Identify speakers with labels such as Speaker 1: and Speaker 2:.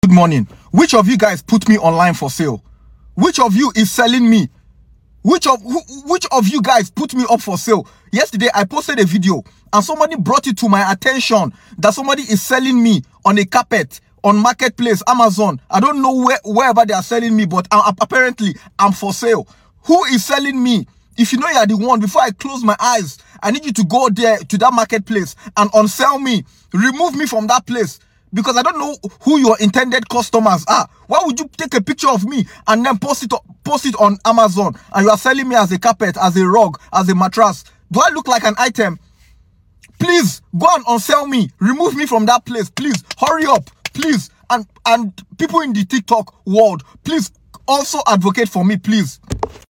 Speaker 1: Good morning. Which of you guys put me online for sale? Which of you is selling me? Which of you guys put me up for sale? Yesterday, I posted a video and somebody brought it to my attention that somebody is selling me on a carpet, on Marketplace, Amazon. I don't know wherever they are selling me, but apparently I'm for sale. Who is selling me? If you know you are the one, before I close my eyes, I need you to go there to that Marketplace and unsell me. Remove me from that place. Because I don't know who your intended customers are. Why would you take a picture of me and then post it on Amazon and you are selling me as a carpet, as a rug, as a mattress? Do I look like an item? Please go and unsell me. Remove me from that place. Please hurry up. Please. And people in the TikTok world, please also advocate for me, please.